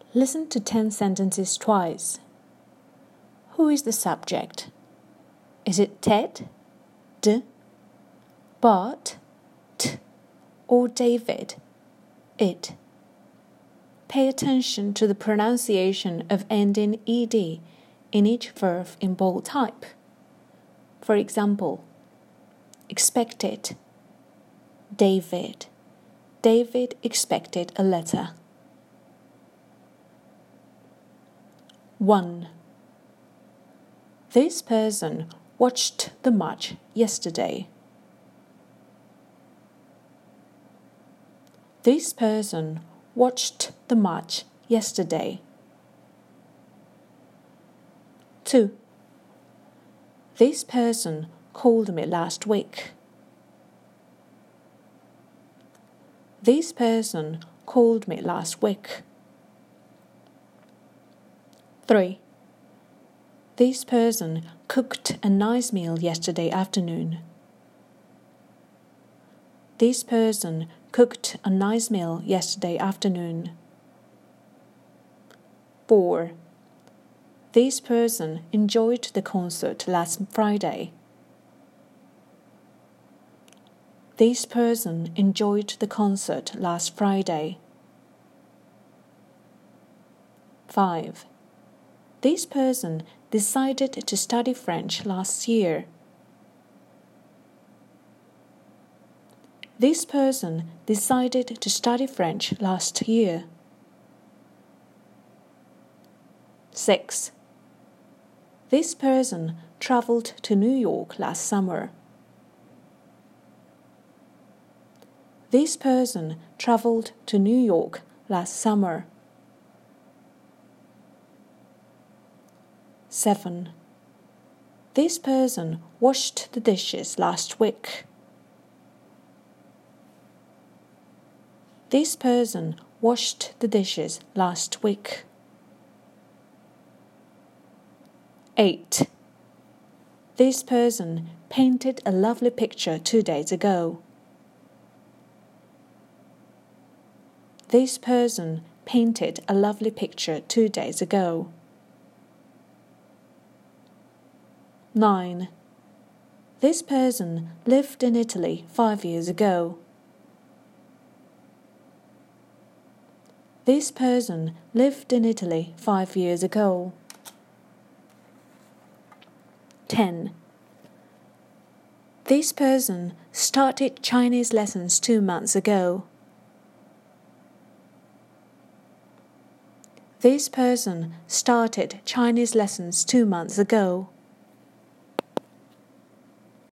Listen to 10 sentences twice. Who is the subject? Is it Ted, D, Bart, T, or David, it? Pay attention to the pronunciation of ending ed in each verb in bold type. For example, expected, David. David expected a letter. 1. This person watched the match yesterday. This person watched the match yesterday. 2. This person called me last week. This person called me last week. 3. This person cooked a nice meal yesterday afternoon. This person cooked a nice meal yesterday afternoon. 4. This person enjoyed the concert last Friday. This person enjoyed the concert last Friday. 5. This person decided to study French last year. This person decided to study French last year. 6. This person traveled to New York last summer. This person traveled to New York last summer. 7. This person washed the dishes last week. This person washed the dishes last week. 8. This person painted a lovely picture 2 days ago. This person painted a lovely picture 2 days ago. 9. This person lived in Italy 5 years ago. This person lived in Italy 5 years ago. 10. This person started Chinese lessons 2 months ago. This person started Chinese lessons 2 months ago.